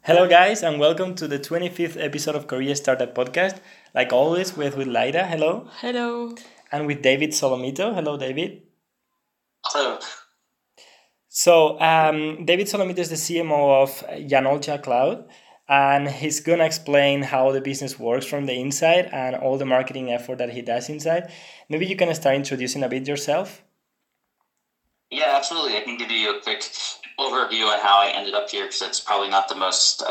Hello, guys, and welcome to the 25th episode of Korea Startup Podcast. Like always, with Laida, hello, Hello. and with David Solomito. Hello, David. Hello. David Solomito is the CMO of Yanolja Cloud, and he's gonna explain how the business works from the inside and all the marketing effort that he does inside. Maybe you can start introducing a bit yourself. Yeah, absolutely. I can give you a quick overview on how I ended up here because it's probably not the most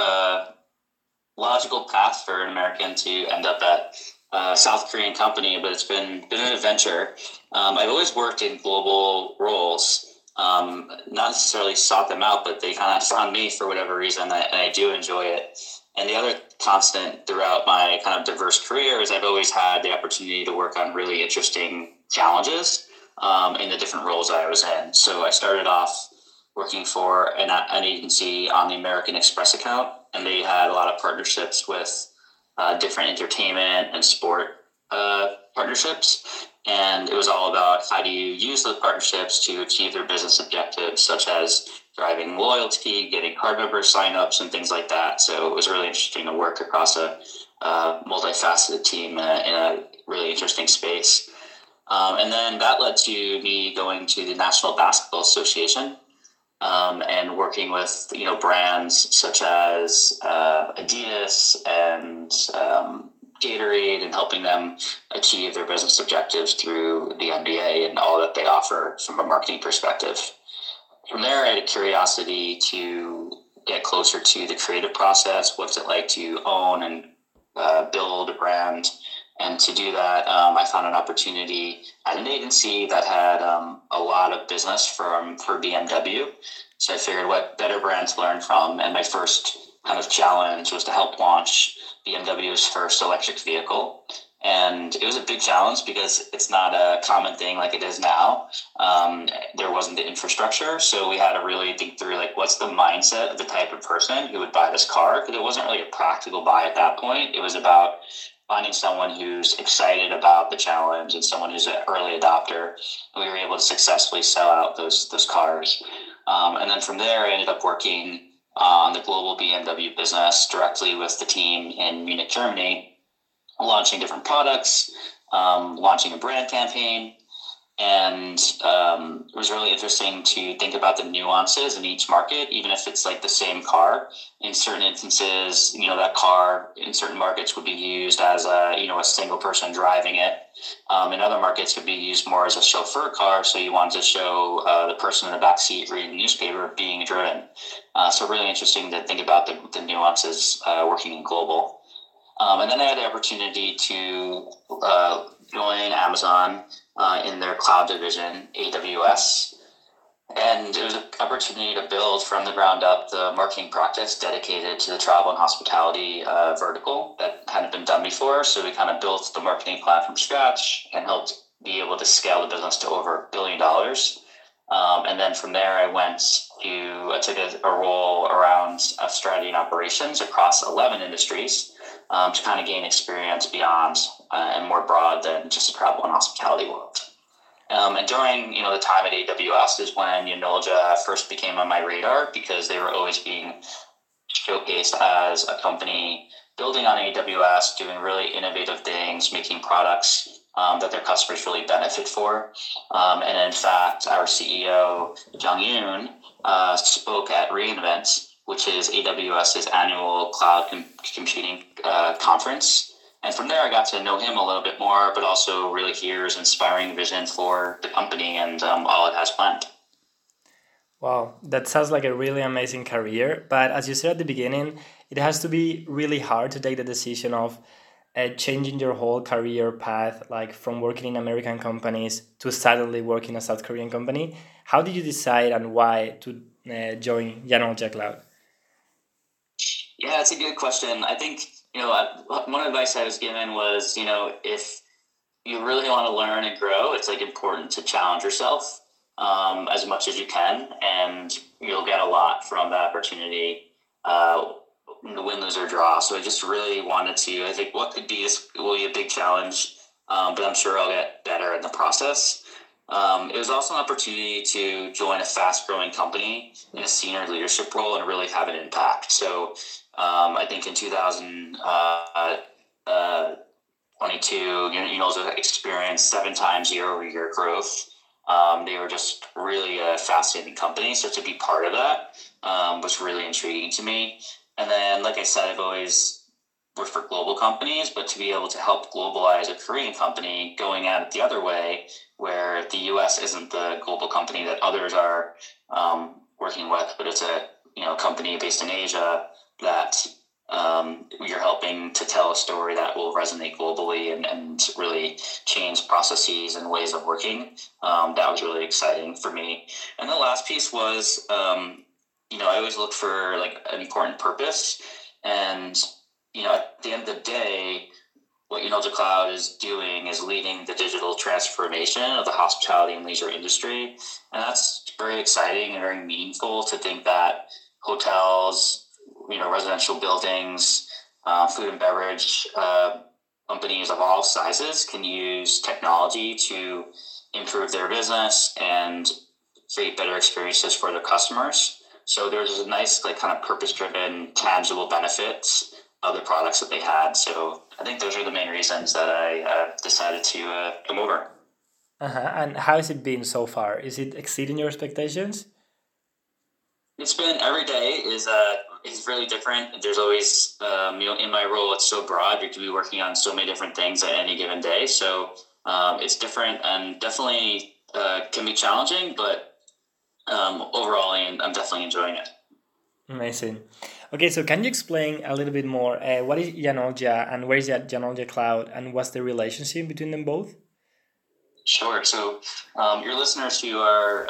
logical path for an American to end up at a South Korean company, but it's been an adventure. I've always worked in global roles. Not necessarily sought them out, but they kind of found me for whatever reason, and I do enjoy it. And the other constant throughout my kind of diverse career is I've always had the opportunity to work on really interesting challenges in the different roles I was in. So I started off working for an agency on the American Express account, and they had a lot of partnerships with different entertainment and sport partnerships. And it was all about how do you use those partnerships to achieve their business objectives, such as driving loyalty, getting card member signups, and things like that. So it was really interesting to work across a multifaceted team in a really interesting space. And then that led to me going to the National Basketball Association and working with brands such as Adidas and Gatorade, and helping them achieve their business objectives through the NBA and all that they offer from a marketing perspective. From there, I had a curiosity to get closer to the creative process. What's it like to own and build a brand? And to do that, I found an opportunity at an agency that had a lot of business for BMW. So I figured what better brand to learn from. And my first kind of challenge was to help launch BMW's first electric vehicle. And it was a big challenge because it's not a common thing like it is now. There wasn't the infrastructure. So we had to really think through, like, what's the mindset of the type of person who would buy this car? Because it wasn't really a practical buy at that point. It was about finding someone who's excited about the challenge and someone who's an early adopter. And we were able to successfully sell out those cars. And then from there, I ended up working on the global BMW business directly with the team in Munich, Germany, launching different products, launching a brand campaign. And it was really interesting to think about the nuances in each market, even if it's like the same car. In certain instances, that car in certain markets would be used as a single person driving it. In other markets, it could be used more as a chauffeur car. So you want to show the person in the back seat reading the newspaper being driven. So really interesting to think about the nuances working in global. And then I had the opportunity to join Amazon in their cloud division, AWS. And it was an opportunity to build from the ground up the marketing practice dedicated to the travel and hospitality vertical that hadn't been done before. So we kind of built the marketing plan from scratch and helped be able to scale the business to over $1 billion. And then from there, I took a role around strategy and operations across 11 industries to kind of gain experience beyond and more broad than just the travel and hospitality world. And during the time at AWS is when Yanolja first became on my radar, because they were always being showcased as a company building on AWS, doing really innovative things, making products that their customers really benefit for. And in fact, our CEO, Jung Yoon, spoke at reInvent, which is AWS's annual cloud computing conference. And from there, I got to know him a little bit more, but also really hear his inspiring vision for the company and all it has planned. Wow, that sounds like a really amazing career. But as you said at the beginning, it has to be really hard to take the decision of changing your whole career path, like from working in American companies to suddenly working in a South Korean company. How did you decide and why to join Yanolja Cloud? Yeah, it's a good question. I think, one advice I was given was, if you really want to learn and grow, it's like important to challenge yourself as much as you can, and you'll get a lot from that opportunity, win, lose, or draw. So I just really wanted to, I think what could be this will be a big challenge, but I'm sure I'll get better in the process. It was also an opportunity to join a fast-growing company in a senior leadership role and really have an impact. So I think in 2022, Unolja experienced 7 times year-over-year growth. They were just really a fascinating company. So to be part of that was really intriguing to me. And then, like I said, I've always worked for global companies, but to be able to help globalize a Korean company going at it the other way, where the U.S. isn't the global company that others are working with, but it's a company based in Asia that you're helping to tell a story that will resonate globally and really change processes and ways of working. That was really exciting for me. And the last piece was, I always look for like an important purpose. And, at the end of the day, what Unolja Cloud is doing is leading the digital transformation of the hospitality and leisure industry. And that's very exciting and very meaningful to think that hotels, residential buildings, food and beverage companies of all sizes can use technology to improve their business and create better experiences for their customers. So there's a nice, like, kind of purpose-driven, tangible benefits of the products that they had. So I think those are the main reasons that I decided to come over. And how has it been so far? Is it exceeding your expectations? It's been every day is really different. There's always in my role it's so broad. You could be working on so many different things at any given day. So it's different and definitely can be challenging, but overall I'm definitely enjoying it. Amazing. Okay, so can you explain a little bit more what is Yanolja and where is Yanolja Cloud and what's the relationship between them both? Sure. So your listeners who are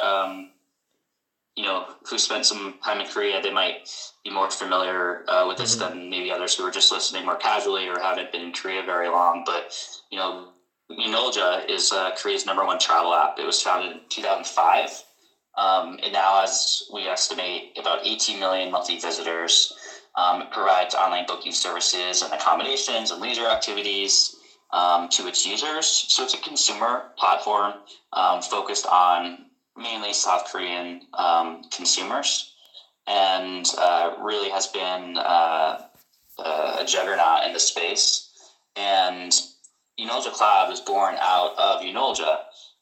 who spent some time in Korea, they might be more familiar with this than maybe others who are just listening more casually or haven't been in Korea very long. But, Unolja is Korea's #1 travel app. It was founded in 2005. And now, as we estimate, about 18 million monthly visitors. It provides online booking services and accommodations and leisure activities to its users. So it's a consumer platform focused on mainly South Korean consumers, and really has been a juggernaut in the space. And Unolja Cloud was born out of Unolja.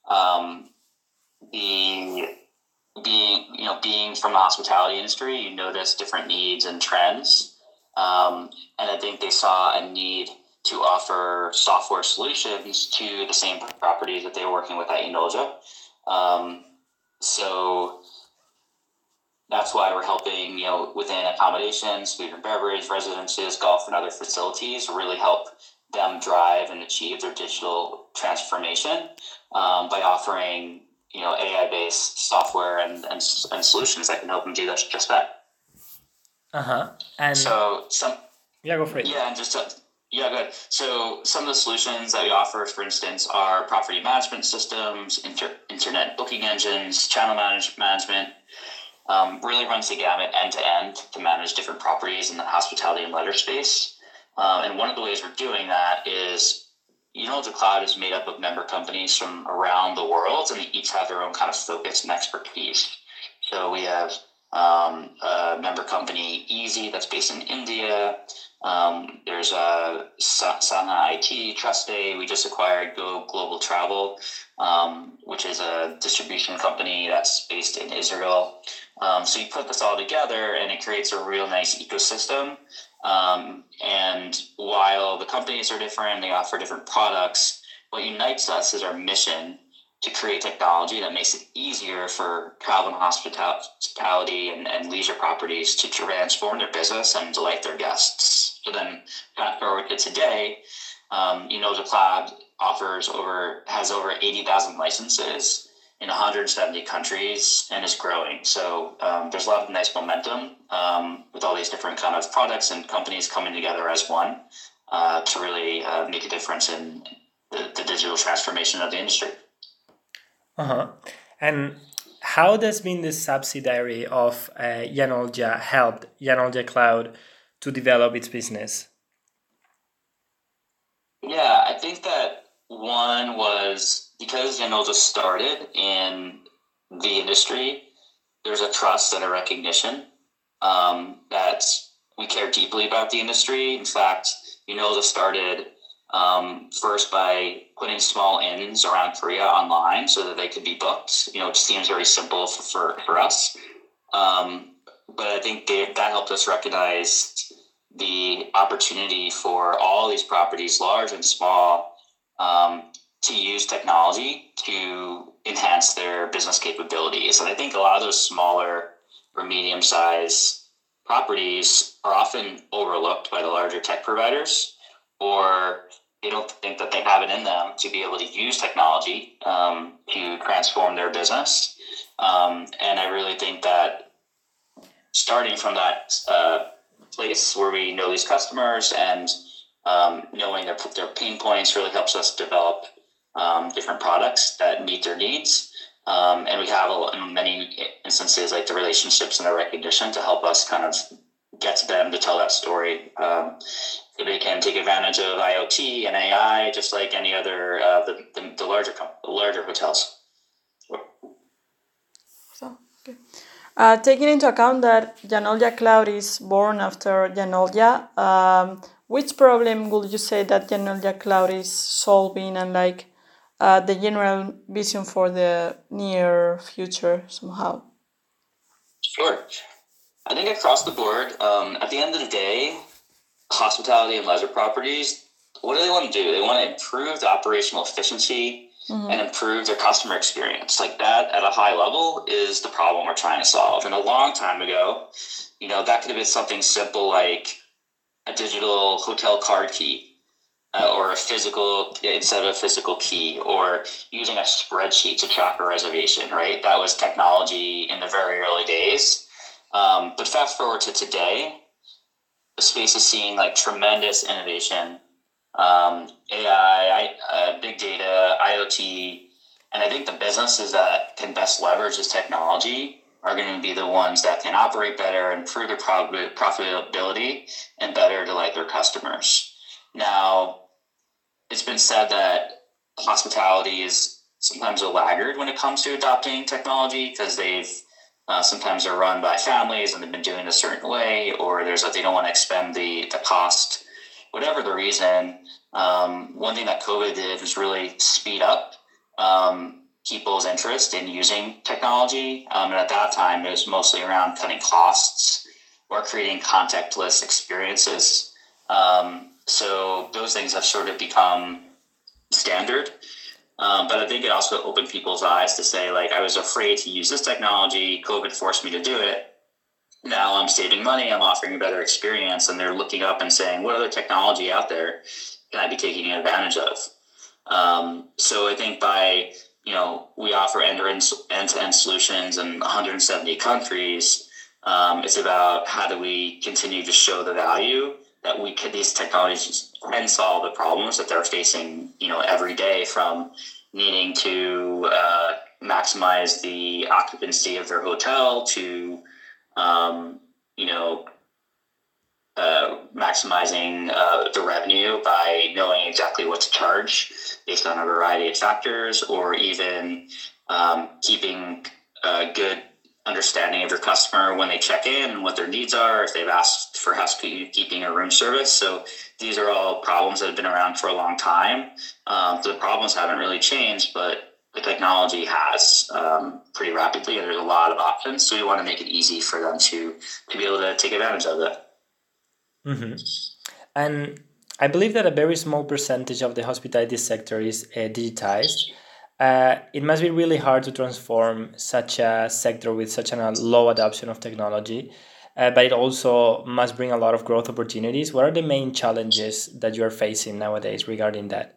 Being from the hospitality industry, you notice different needs and trends. And I think they saw a need to offer software solutions to the same properties that they were working with at Unolja. So that's why we're helping, within accommodations, food and beverage, residences, golf, and other facilities, really help them drive and achieve their digital transformation by offering, AI-based software and solutions that can help them do just that. And so go for it. Yeah, and good. So some of the solutions that we offer, for instance, are property management systems, internet booking engines, channel management. Really runs the gamut end to end to manage different properties in the hospitality and leisure space. And one of the ways we're doing that is, Unolja Cloud is made up of member companies from around the world, and they each have their own kind of focus and expertise. So we have a member company, Easy, that's based in India. There's Sana IT, Trustday. We just acquired Go Global Travel, which is a distribution company that's based in Israel. So you put this all together, and it creates a real nice ecosystem. And while the companies are different, they offer different products, what unites us is our mission to create technology that makes it easier for travel and hospitality and leisure properties to transform their business and delight their guests. So then, fast forward to today, Unolja Cloud has over 80,000 licenses in 170 countries and is growing. So there's a lot of nice momentum with all these different kind of products and companies coming together as one to really make a difference in the digital transformation of the industry. And how does being the subsidiary of Yanolja helped Yanolja Cloud to develop its business? Yeah, I think that one was because Yanolja started in the industry, there's a trust and a recognition that we care deeply about the industry. In fact, Yanolja started first by putting small inns around Korea online so that they could be booked. It seems very simple for us. But I think that helped us recognize the opportunity for all these properties, large and small, to use technology to enhance their business capabilities. And I think a lot of those smaller or medium-sized properties are often overlooked by the larger tech providers, or they don't think that they have it in them to be able to use technology to transform their business. And I really think that starting from that place where we know these customers and knowing their pain points really helps us develop different products that meet their needs. And we have in many instances like the relationships and the recognition to help us kind of get to them to tell that story. So they can take advantage of IoT and AI just like any other the larger hotels. So, okay. Taking into account that Yanolja Cloud is born after Yanolja, which problem would you say that Yanolja Cloud is solving, and the general vision for the near future somehow? Sure. I think across the board, at the end of the day, hospitality and leisure properties, what do they want to do? They want to improve the operational efficiency and improve their customer experience. Like that at a high level is the problem we're trying to solve. And a long time ago, that could have been something simple like a digital hotel card key or a physical instead of a physical key, or using a spreadsheet to track a reservation, right? That was technology in the very early days. But fast forward to today, the space is seeing like tremendous innovation. AI, big data, IoT, and I think the businesses that can best leverage this technology are going to be the ones that can operate better, improve their profitability, and better delight their customers. Now, it's been said that hospitality is sometimes a laggard when it comes to adopting technology because sometimes they're run by families and they've been doing it a certain way, or they don't want to expend the cost. Whatever the reason, one thing that COVID did was really speed up people's interest in using technology. And at that time, it was mostly around cutting costs or creating contactless experiences. So those things have sort of become standard. But I think it also opened people's eyes to say, like, I was afraid to use this technology. COVID forced me to do it. Now I'm saving money, I'm offering a better experience, and they're looking up and saying, what other technology out there can I be taking advantage of? So I think we offer end-to-end solutions in 170 countries. It's about how do we continue to show the value that these technologies can solve the problems that they're facing, every day, from needing to maximize the occupancy of their hotel to maximizing the revenue by knowing exactly what to charge based on a variety of factors, or even keeping a good understanding of your customer when they check in and what their needs are, if they've asked for housekeeping or room service. So these are all problems that have been around for a long time. The problems haven't really changed, but the technology has pretty rapidly, and there's a lot of options. So we want to make it easy for them to be able to take advantage of it. Mm-hmm. And I believe that a very small percentage of the hospitality sector is digitized. It must be really hard to transform such a sector with such a low adoption of technology, but it also must bring a lot of growth opportunities. What are the main challenges that you are facing nowadays regarding that?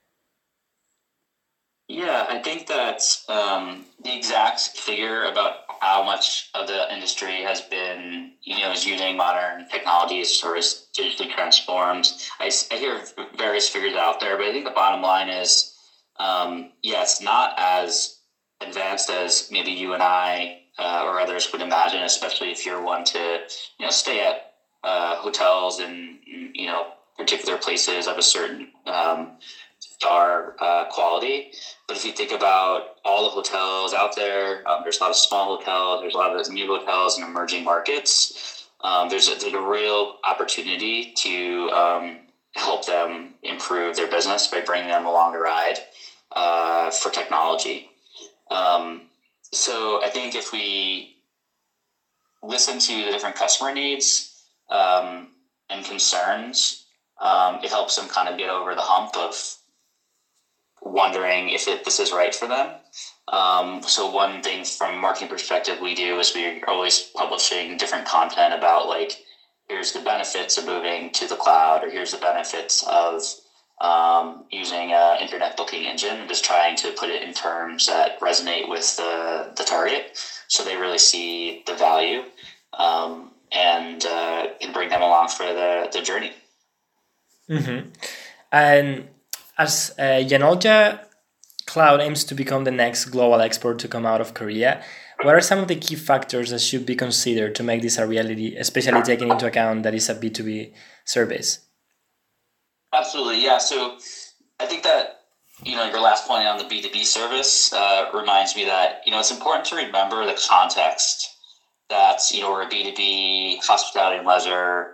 Yeah, I think that the exact figure about how much of the industry has been, is using modern technologies or is digitally transformed. I hear various figures out there, but I think the bottom line is, it's not as advanced as maybe you and I or others would imagine, especially if you're one to, stay at hotels in, particular places of a certain star quality. But if you think about all the hotels out there, there's a lot of small hotels, there's a lot of new hotels in emerging markets. There's a real opportunity to help them improve their business by bringing them along the ride for technology. So I think if we listen to the different customer needs and concerns, it helps them kind of get over the hump of wondering if this is right for them. So one thing from a marketing perspective we do is we're always publishing different content about like, here's the benefits of moving to the cloud, or here's the benefits of using an internet booking engine, and just trying to put it in terms that resonate with the target, so they really see the value and can bring them along for the journey. Mm-hmm. And as Yanolja Cloud aims to become the next global export to come out of Korea, what are some of the key factors that should be considered to make this a reality, especially taking into account that it's a B2B service? Absolutely, yeah. So I think that, your last point on the B2B service reminds me that, it's important to remember the context that, we're a B2B hospitality and leisure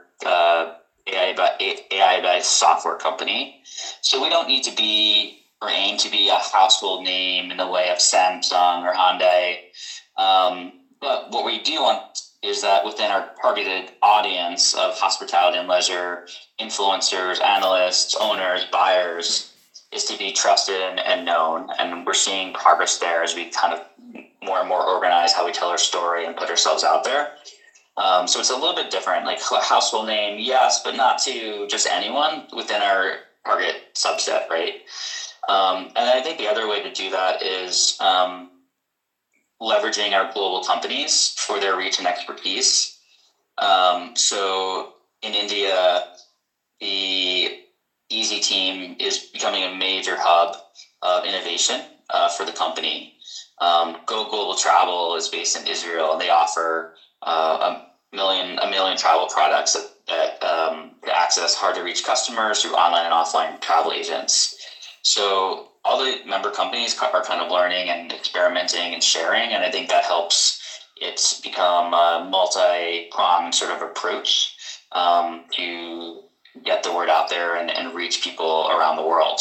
AI-based software company. So we don't need to be or aim to be a household name in the way of Samsung or Hyundai. But what we do want is that within our targeted audience of hospitality and leisure influencers, analysts, owners, buyers, is to be trusted and known. And we're seeing progress there as we kind of more and more organize how we tell our story and put ourselves out there. So it's a little bit different, like household name, yes, but not to just anyone within our target subset, right? And I think the other way to do that is leveraging our global companies for their reach and expertise. So in India, the Easy team is becoming a major hub of innovation for the company. Go Global Travel is based in Israel, and they offer a million travel products that access hard to reach customers through online and offline travel agents. So all the member companies are kind of learning and experimenting and sharing, and I think that helps it become a multi-pronged sort of approach to get the word out there and reach people around the world.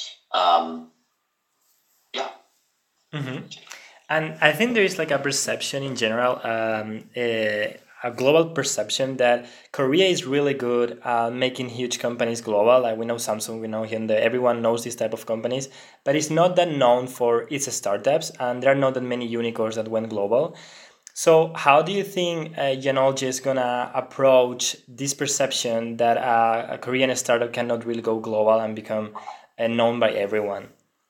Yeah. Mm-hmm. And I think there is like a perception in general, a global perception that Korea is really good at making huge companies global. Like we know Samsung, we know Hyundai, everyone knows this type of companies, but it's not that known for its startups, and there are not that many unicorns that went global. So how do you think Yanolja is gonna approach this perception that a Korean startup cannot really go global and become known by everyone?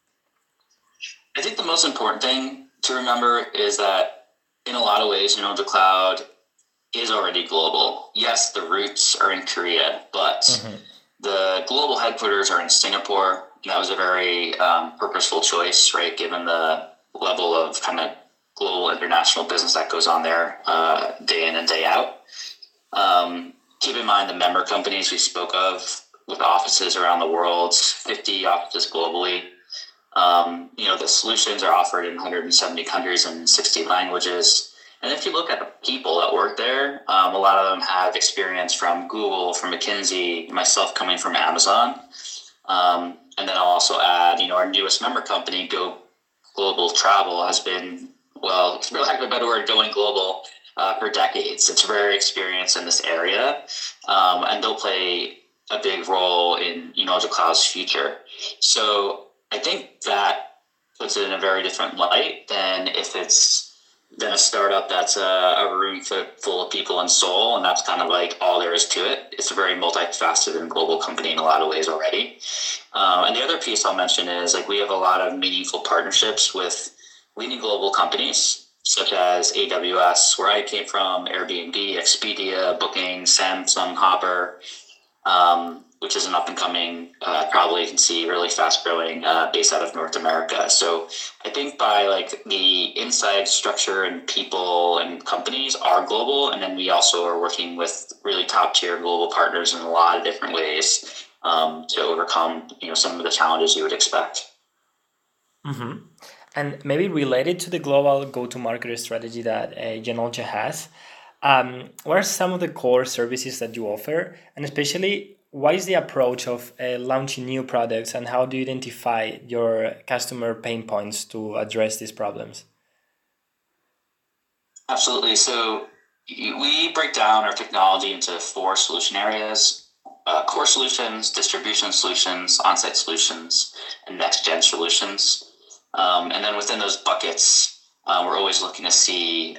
I think the most important thing to remember is that in a lot of ways, the cloud is already global. Yes, the roots are in Korea, but the global headquarters are in Singapore. That was a very purposeful choice, right? Given the level of kind of global international business that goes on there day in and day out. Keep in mind the member companies we spoke of with offices around the world, 50 offices globally. The solutions are offered in 170 countries and 60 languages. And if you look at the people that work there, a lot of them have experience from Google, from McKinsey, myself coming from Amazon. And then I'll also add, our newest member company, Go Global Travel, has been, well, for lack of a better word, going global for decades. It's very experienced in this area. And they'll play a big role in Yanolja Cloud's future. So I think that puts it in a very different light than if it's a startup that's a room full of people and soul, and that's kind of like all there is to it. It's a very multifaceted and global company in a lot of ways already. And the other piece I'll mention is like we have a lot of meaningful partnerships with leading global companies such as AWS, where I came from, Airbnb, Expedia, Booking, Samsung, Hopper. which is an up-and-coming, probably you can see really fast-growing based out of North America. So I think by like the inside structure and people and companies are global, and then we also are working with really top-tier global partners in a lot of different ways to overcome some of the challenges you would expect. Mm-hmm. And maybe related to the global go-to-market strategy that Janolja has, what are some of the core services that you offer? And especially, what is the approach of launching new products and how do you identify your customer pain points to address these problems? Absolutely. So we break down our technology into 4 solution areas: core solutions, distribution solutions, on-site solutions, and next-gen solutions. And then within those buckets, we're always looking to see,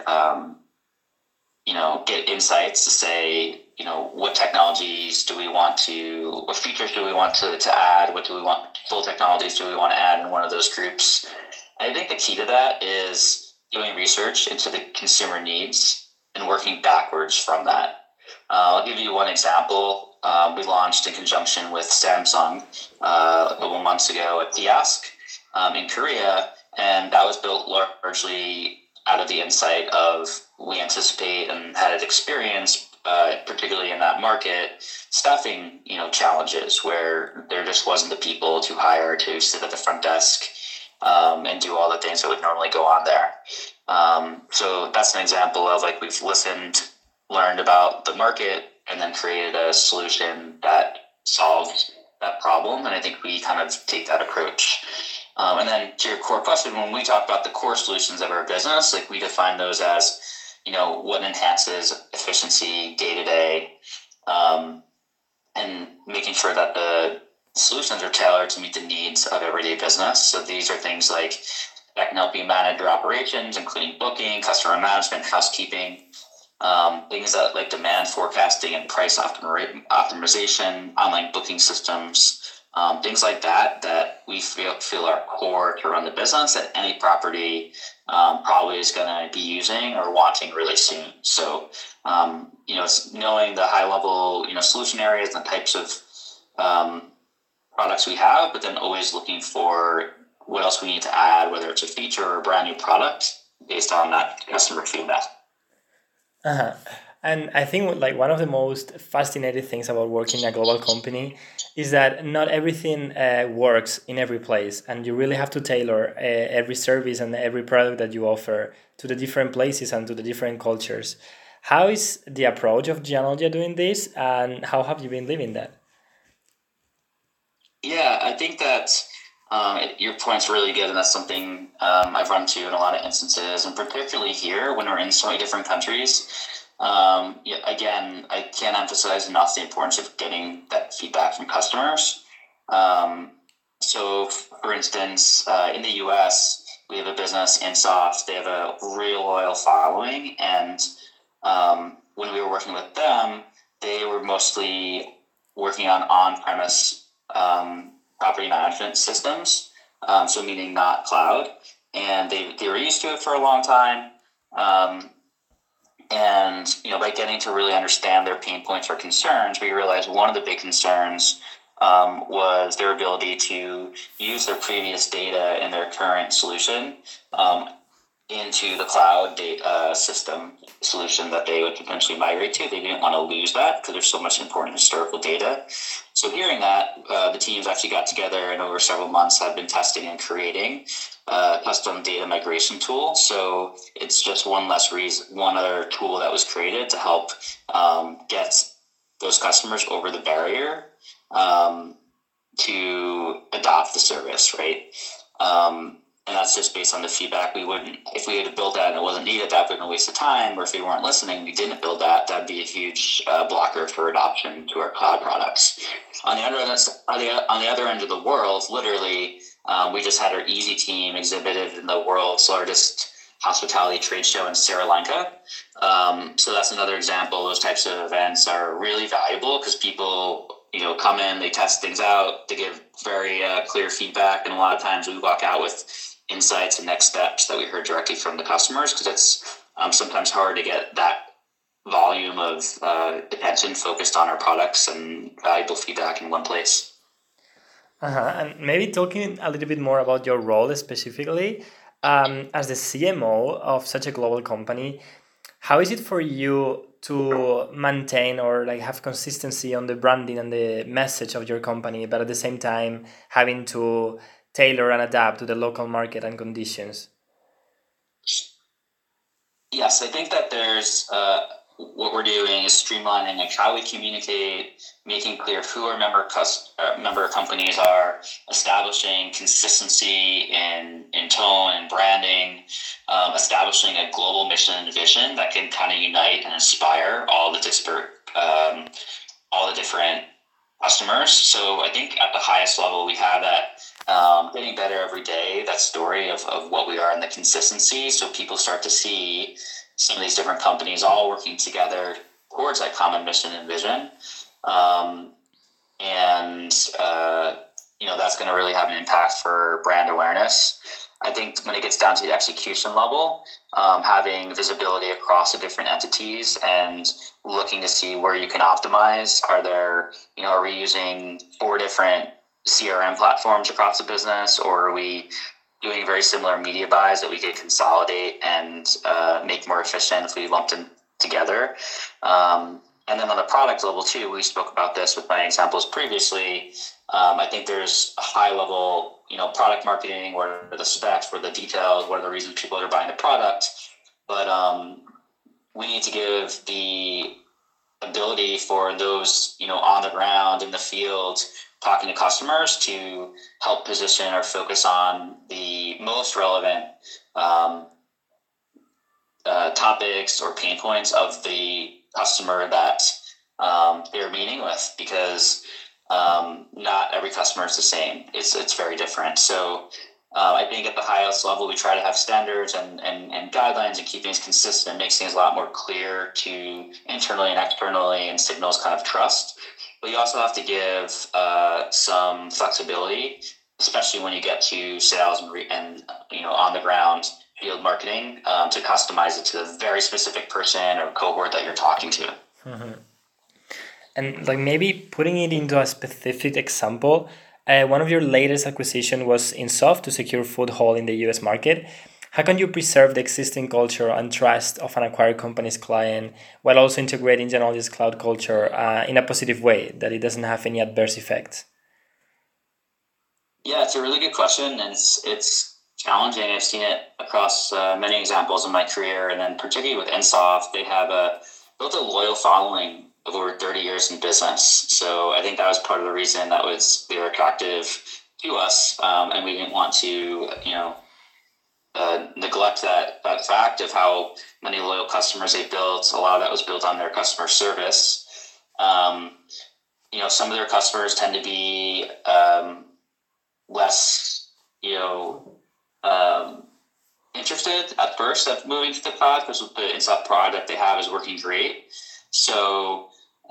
get insights to say, what technologies do we want to, what features do we want to add, what do we want, full technologies do we want to add in one of those groups. I think the key to that is doing research into the consumer needs and working backwards from that. I'll give you one example. We launched in conjunction with Samsung a couple months ago at Kiosk in Korea, and that was built largely out of the insight of we anticipate and had experience, particularly in that market, staffing challenges where there just wasn't the people to hire to sit at the front desk and do all the things that would normally go on there. So that's an example of like we've listened, learned about the market, and then created a solution that solves that problem. And I think we kind of take that approach. And then to your core question, when we talk about the core solutions of our business, like we define those as, what enhances efficiency day to day, and making sure that the solutions are tailored to meet the needs of everyday business. So these are things like that can help you manage your operations, including booking, customer management, housekeeping, things that like demand forecasting and price optimization, online booking systems, things like that we feel are core to run the business that any property probably is going to be using or wanting really soon. So, it's knowing the high level, solution areas and the types of products we have, but then always looking for what else we need to add, whether it's a feature or a brand new product based on that customer feedback. Uh-huh. And I think like one of the most fascinating things about working in a global company is that not everything works in every place, and you really have to tailor every service and every product that you offer to the different places and to the different cultures. How is the approach of Gianolja doing this, and how have you been living that? Yeah, I think that your point's really good, and that's something I've run to in a lot of instances, and particularly here when we're in so many different countries. Again, I can't emphasize enough the importance of getting that feedback from customers. So, for instance, in the US, we have a business, Insoft. They have a real loyal following, and when we were working with them, they were mostly working on on-premise property management systems, so meaning not cloud, and they were used to it for a long time. And by getting to really understand their pain points or concerns, we realized one of the big concerns was their ability to use their previous data in their current solution into the cloud data system solution that they would potentially migrate to. They didn't want to lose that because there's so much important historical data. So hearing that, the teams actually got together and over several months have been testing and creating a custom data migration tool. So it's just one other tool that was created to help get those customers over the barrier to adopt the service, right? And that's just based on the feedback. If we had built that and it wasn't needed, that would have been a waste of time. Or if we weren't listening, we didn't build that, that'd be a huge blocker for adoption to our cloud products. On the other end of the world, literally, we just had our Easy team exhibited in the world's largest hospitality trade show in Sri Lanka. So that's another example. Those types of events are really valuable because people come in, they test things out, they give very clear feedback, and a lot of times we walk out with insights and next steps that we heard directly from the customers, because it's sometimes hard to get that volume of attention focused on our products and valuable feedback in one place. And maybe talking a little bit more about your role specifically, as the CMO of such a global company, how is it for you to maintain or like have consistency on the branding and the message of your company, but at the same time having to tailor and adapt to the local market and conditions? Yes, I think that there's what we're doing is streamlining like how we communicate, making clear who our member companies are, establishing consistency in tone and branding, establishing a global mission and vision that can kind of unite and inspire all the different customers. So I think at the highest level, we have that getting better every day, that story of what we are and the consistency. So people start to see some of these different companies all working together towards that common mission and vision. That's going to really have an impact for brand awareness. I think when it gets down to the execution level, having visibility across the different entities and looking to see where you can optimize. Are we using 4 different CRM platforms across the business, or are we doing very similar media buys that we could consolidate and make more efficient if we lumped them together? And then on the product level too, we spoke about this with my examples previously. I think there's a high level, product marketing, what are the specs, what are the details, what are the reasons people are buying the product. But we need to give the ability for those, on the ground in the field, talking to customers to help position or focus on the most relevant topics or pain points of the customer that they're meeting with, because not every customer is the same. It's very different. So I think at the highest level, we try to have standards and guidelines and keep things consistent. It makes things a lot more clear to internally and externally and signals kind of trust. But you also have to give some flexibility, especially when you get to sales and on the ground field marketing, to customize it to the very specific person or cohort that you're talking to. Mm-hmm. And like maybe putting it into a specific example, one of your latest acquisition was Insoft to secure foothold in the US market. How can you preserve the existing culture and trust of an acquired company's client while also integrating Genolia's cloud culture in a positive way, that it doesn't have any adverse effects? Yeah, it's a really good question, and it's challenging. I've seen it across many examples in my career, and then particularly with Insoft, they have built a loyal following of over 30 years in business. So I think that was part of the reason they were attractive to us, and we didn't want to, neglect that fact of how many loyal customers they built. A lot of that was built on their customer service. Some of their customers tend to be less, interested at first at moving to the cloud, because the Insoft product they have is working great. So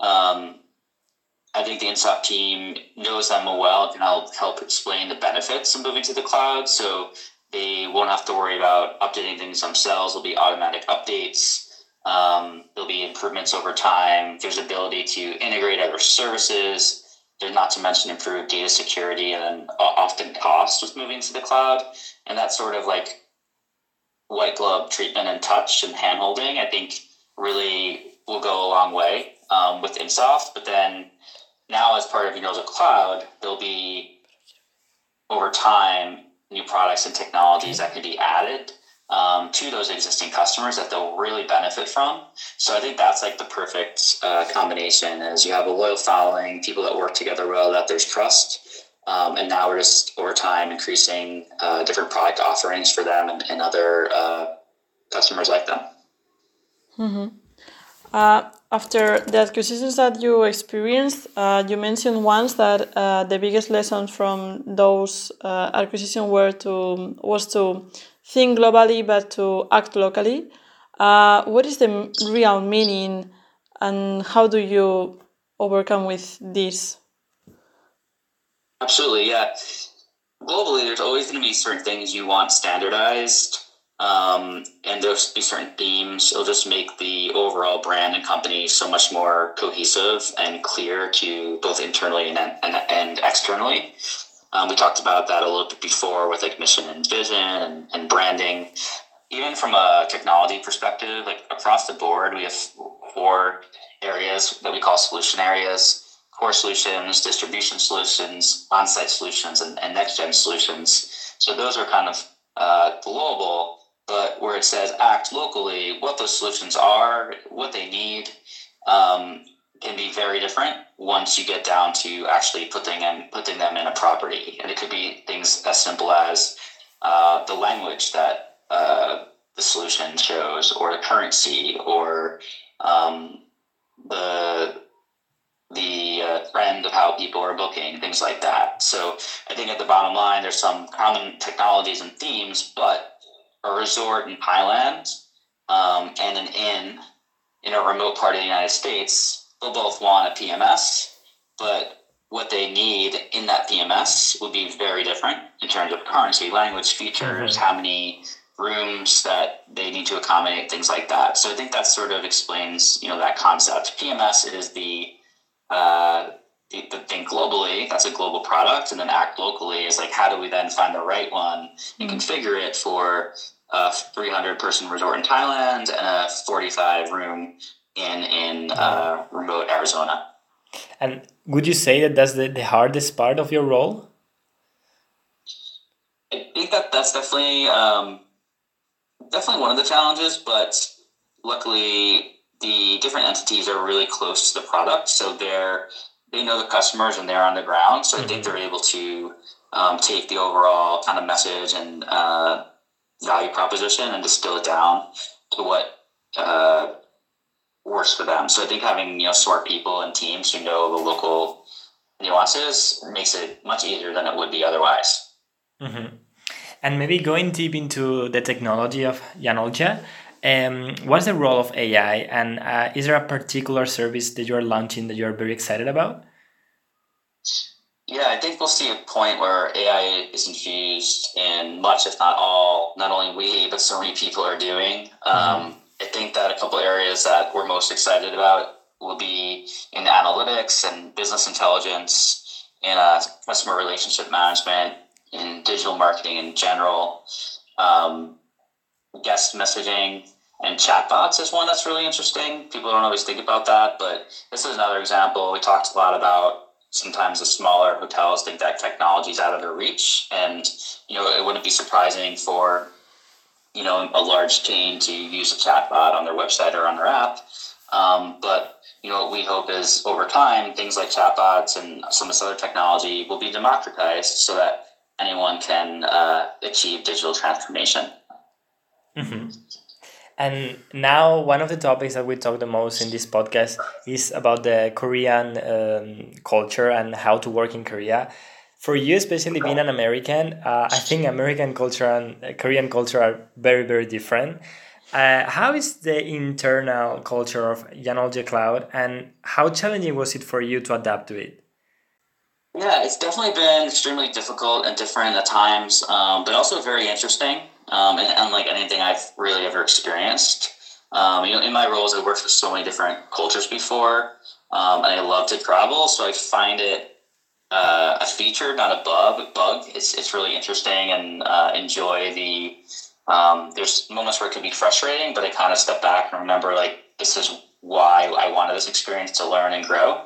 I think the Insoft team knows them well and can help explain the benefits of moving to the cloud. So they won't have to worry about updating things themselves. There'll be automatic updates. There'll be improvements over time. There's ability to integrate other services. There's not to mention improved data security and often cost with moving to the cloud. And that sort of like white glove treatment and touch and hand holding, I think really will go a long way with Insoft. But then now as part of the cloud, there'll be over time new products and technologies that can be added to those existing customers that they'll really benefit from. So I think that's like the perfect combination, is you have a loyal following, people that work together well, that there's trust. And now we're just over time increasing different product offerings for them and other customers like them. Mm-hmm. After the acquisitions that you experienced, you mentioned once that the biggest lessons from those acquisitions was to think globally but to act locally. What is the real meaning, and how do you overcome with this? Absolutely, yeah. Globally, there's always going to be certain things you want standardized and there'll be certain themes. It'll just make the overall brand and company so much more cohesive and clear to both internally and externally. We talked about that a little bit before with like mission and vision and branding. Even from a technology perspective, like across the board, we have 4 areas that we call solution areas: core solutions, distribution solutions, on-site solutions, and next-gen solutions. So those are kind of global, but where it says act locally, what those solutions are, what they need, can be very different once you get down to actually putting them in a property. And it could be things as simple as the language that the solution shows, or the currency, or the trend of how people are booking, things like that. So I think at the bottom line, there's some common technologies and themes, but a resort in Thailand and an inn in a remote part of the United States will both want a PMS, but what they need in that PMS would be very different in terms of currency, language, features, how many rooms that they need to accommodate, things like that. So I think that sort of explains, that concept. PMS is the thing globally. That's a global product, and then act locally is like, how do we then find the right one and configure it for a 300-person resort in Thailand and a 45-room in remote Arizona. And would you say that that's the hardest part of your role? I think that's definitely one of the challenges, but luckily the different entities are really close to the product, so they know the customers and they're on the ground. So I think they're able to take the overall kind of message and value proposition and distill it down to what works for them. So I think having smart people and teams who know the local nuances makes it much easier than it would be otherwise. Mm-hmm. And maybe going deep into the technology of Janolja, what's the role of AI, and is there a particular service that you're launching that you're very excited about? Yeah, I think we'll see a point where AI is infused in much, if not all, not only we, but so many people are doing. I think that a couple areas that we're most excited about will be in analytics and business intelligence, in customer relationship management, in digital marketing in general. Guest messaging and chatbots is one that's really interesting. People don't always think about that, but this is another example. We talked a lot about sometimes the smaller hotels think that technology is out of their reach, and it wouldn't be surprising for a large chain to use a chatbot on their website or on their app. But what we hope is over time, things like chatbots and some of this other technology will be democratized so that anyone can achieve digital transformation. Mm-hmm. And now one of the topics that we talk the most in this podcast is about the Korean culture and how to work in Korea. For you, especially being an American, I think American culture and Korean culture are very, very different. How is the internal culture of Janolja Cloud, and how challenging was it for you to adapt to it? Yeah, it's definitely been extremely difficult and different at times, but also very interesting, and unlike anything I've really ever experienced. In my roles, I've worked with so many different cultures before, and I love to travel, so I find it a feature, not a bug. It's really interesting, and enjoy the. There's moments where it could be frustrating, but I kind of step back and remember, like, this is why I wanted this experience, to learn and grow.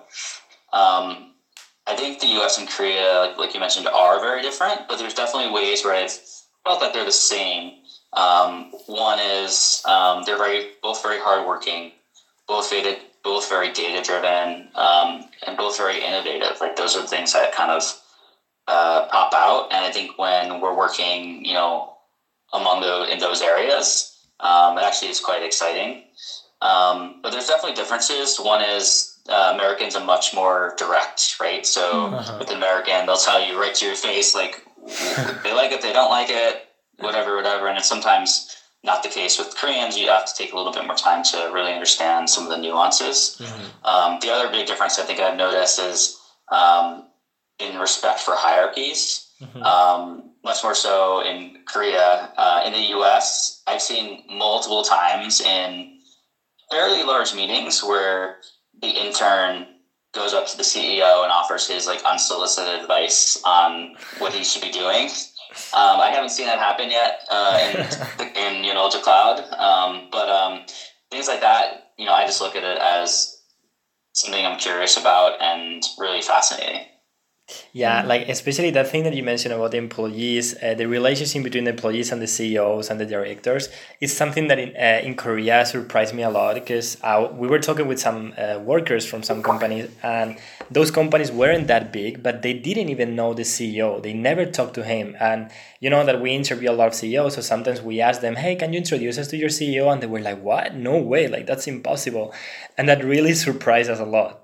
I think the U.S. and Korea, like you mentioned, are very different, but there's definitely ways where I've felt that they're the same. One is they're both very hardworking, both very data driven, and both very innovative. Like, those are the things that kind of pop out. And I think when we're working, in those areas, it actually is quite exciting. But there's definitely differences. One is Americans are much more direct, right? So with American, they'll tell you right to your face, like, they like it, they don't like it, whatever. And it's sometimes not the case with Koreans. You have to take a little bit more time to really understand some of the nuances. The other big difference I think I've noticed is in respect for hierarchies. much more so in Korea. In the US, I've seen multiple times in fairly large meetings where the intern goes up to the CEO and offers his like unsolicited advice on what he should be doing. I haven't seen that happen yet in Yanolja Cloud, but things like that, I just look at it as something I'm curious about and really fascinating. Yeah, like especially that thing that you mentioned about the employees, the relationship between the employees and the CEOs and the directors is something that in Korea surprised me a lot because we were talking with some workers from some companies, and those companies weren't that big, but they didn't even know the CEO. They never talked to him. And you know that we interview a lot of CEOs, so sometimes we ask them, hey, can you introduce us to your CEO? And they were like, what? No way, like that's impossible. And that really surprised us a lot.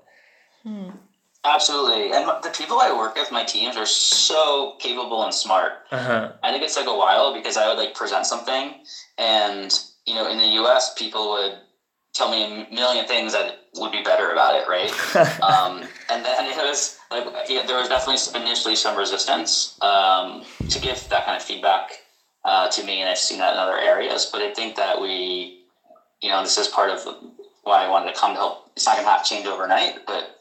Absolutely. And the people I work with, my teams, are so capable and smart. Uh-huh. I think it's like a while because I would like present something and, in the US, people would tell me a million things that would be better about it, right? And then it was like, there was definitely initially some resistance to give that kind of feedback to me, and I've seen that in other areas. But I think that this is part of why I wanted to come to help. It's not going to have to change overnight, but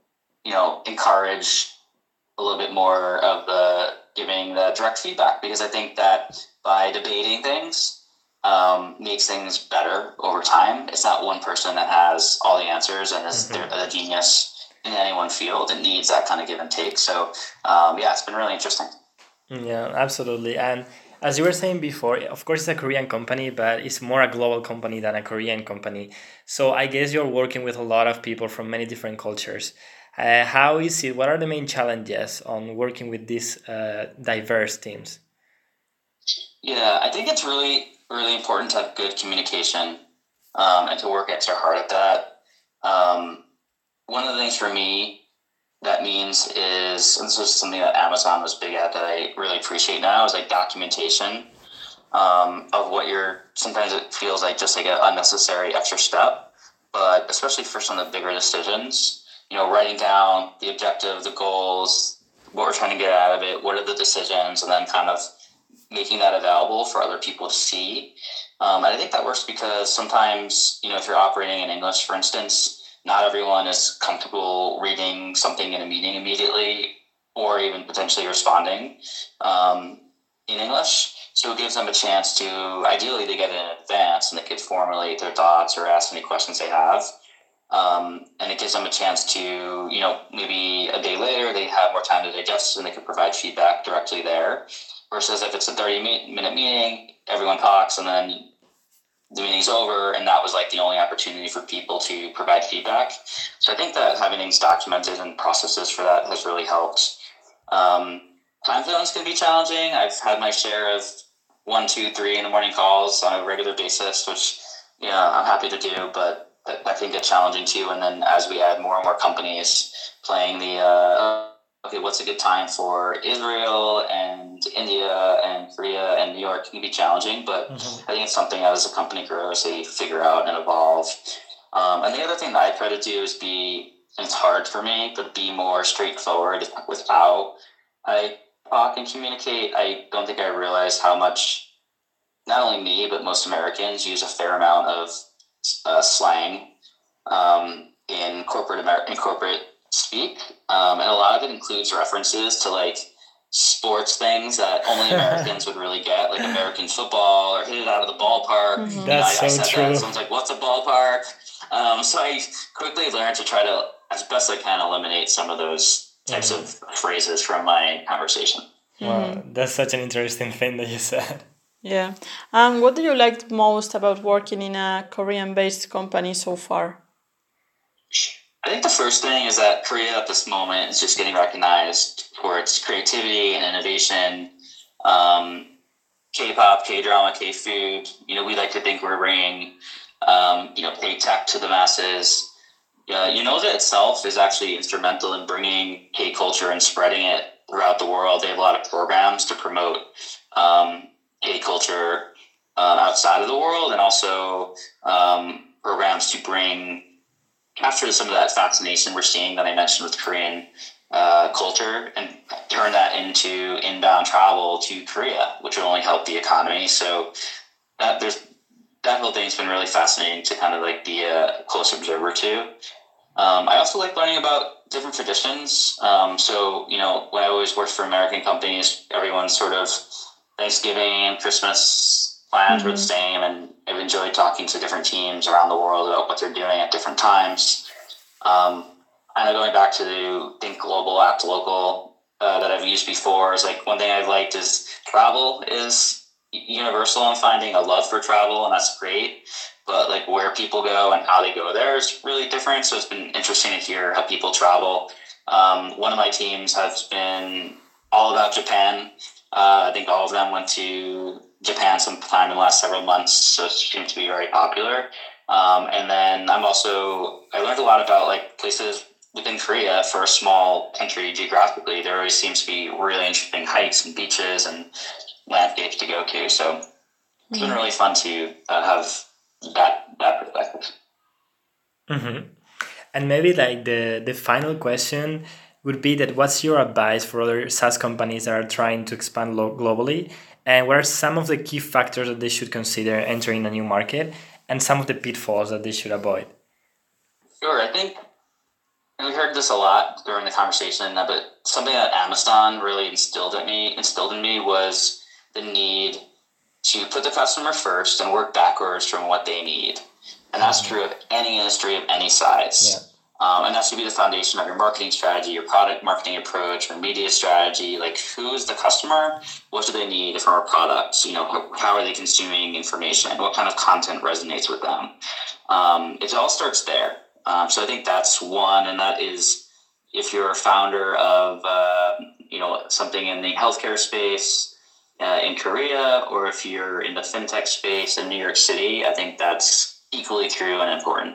encourage a little bit more of the giving the direct feedback, because I think that by debating things makes things better over time. It's not one person that has all the answers and is a genius in any one field. It needs that kind of give and take. So it's been really interesting. Yeah, absolutely. And as you were saying before, of course, it's a Korean company, but it's more a global company than a Korean company. So I guess you're working with a lot of people from many different cultures. How is it? What are the main challenges on working with these diverse teams? Yeah, I think it's really, really important to have good communication and to work extra hard at that. One of the things for me that means is, and this is something that Amazon was big at that I really appreciate now, is like documentation of what sometimes it feels like just like an unnecessary extra step, but especially for some of the bigger decisions, writing down the objective, the goals, what we're trying to get out of it, what are the decisions, and then kind of making that available for other people to see. And I think that works because sometimes, if you're operating in English, for instance, not everyone is comfortable reading something in a meeting immediately or even potentially responding in English. So it gives them a chance to, ideally, they get it in advance and they could formulate their thoughts or ask any questions they have. And it gives them a chance to, maybe a day later, they have more time to digest and they can provide feedback directly there. Versus if it's a 30-minute meeting, everyone talks and then the meeting's over, and that was like the only opportunity for people to provide feedback. So I think that having things documented and processes for that has really helped. Time zones can be challenging. I've had my share of 1, 2, 3 in the morning calls on a regular basis, which I'm happy to do, but that can get challenging too. And then as we add more and more companies playing the okay, what's a good time for Israel and India and Korea and New York can be challenging, but I think it's something as a company grows, they figure out and evolve. And the other thing that I try to do is and it's hard for me, but be more straightforward with how I talk and communicate. I don't think I realize how much, not only me, but most Americans use a fair amount of slang in corporate speak, and a lot of it includes references to like sports things that only Americans would really get, like American football or hit it out of the ballpark. That's I so said true. that, someone's like, "What's a ballpark?" So I quickly learned to try to, as best I can, eliminate some of those types of phrases from my conversation. Wow, that's such an interesting thing that you said. Yeah. What do you like most about working in a Korean-based company so far? I think the first thing is that Korea at this moment is just getting recognized for its creativity and innovation. K-pop, K-drama, K-food. We like to think we're bringing, K-tech to the masses. Unolja itself is actually instrumental in bringing K-culture and spreading it throughout the world. They have a lot of programs to promote K-culture outside of the world, and also programs to capture some of that fascination we're seeing that I mentioned with Korean culture and turn that into inbound travel to Korea, which will only help the economy. So that whole thing's been really fascinating to kind of like be a close observer to. I also like learning about different traditions. So, when I always worked for American companies, everyone's sort of Thanksgiving and Christmas plans were the same, and I've enjoyed talking to different teams around the world about what they're doing at different times. Kind of going back to the think global, act local that I've used before is like one thing I've liked is travel is universal. I'm finding a love for travel, and that's great. But like where people go and how they go there is really different. So it's been interesting to hear how people travel. One of my teams has been all about Japan. I think all of them went to Japan sometime in the last several months, so it seems to be very popular. And then I learned a lot about like places within Korea. For a small country geographically, there always seems to be really interesting hikes and beaches and landscapes to go to. So it's been really fun to have that perspective. Mm-hmm. And maybe like the final question would be that what's your advice for other SaaS companies that are trying to expand globally? And what are some of the key factors that they should consider entering a new market and some of the pitfalls that they should avoid? Sure. I think we heard this a lot during the conversation, but something that Amazon really instilled in me was the need to put the customer first and work backwards from what they need. And that's true of any industry of any size. Yeah. And that should be the foundation of your marketing strategy, your product marketing approach, your media strategy. Like, who's the customer? What do they need from our products? How are they consuming information? What kind of content resonates with them? It all starts there. So I think that's one, and that is if you're a founder of something in the healthcare space in Korea, or if you're in the fintech space in New York City, I think that's equally true and important.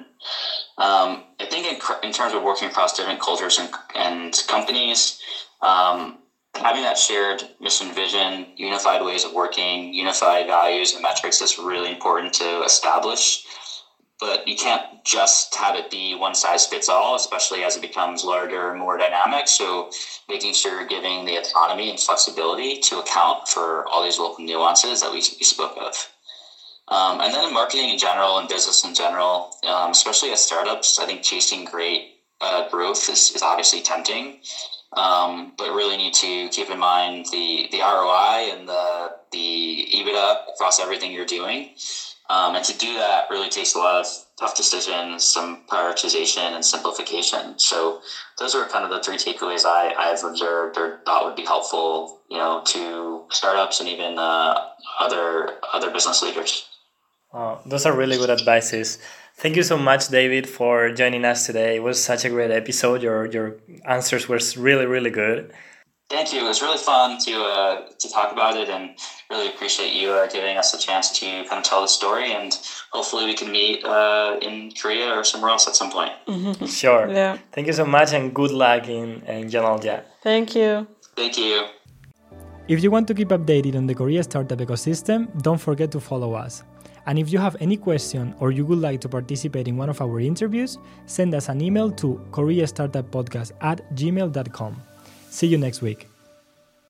I think in terms of working across different cultures and companies, having that shared mission, vision, unified ways of working, unified values and metrics is really important to establish. But you can't just have it be one size fits all, especially as it becomes larger and more dynamic. So making sure you're giving the autonomy and flexibility to account for all these local nuances that we spoke of. And then in marketing in general and business in general, especially as startups, I think chasing great growth is obviously tempting, but really need to keep in mind the ROI and the EBITDA across everything you're doing. And to do that really takes a lot of tough decisions, some prioritization and simplification. So those are kind of the three takeaways I've observed or thought would be helpful, to startups and even other business leaders. Those are really good advices. Thank you so much, David, for joining us today. It was such a great episode. Your answers were really, really good. Thank you. It was really fun to talk about it, and really appreciate you giving us a chance to kind of tell the story, and hopefully we can meet in Korea or somewhere else at some point. Mm-hmm. Sure. Yeah. Thank you so much, and good luck in Yeonolja. Thank you. Thank you. If you want to keep updated on the Korea startup ecosystem, don't forget to follow us. And if you have any question or you would like to participate in one of our interviews, send us an email to koreastartuppodcast@gmail.com. See you next week.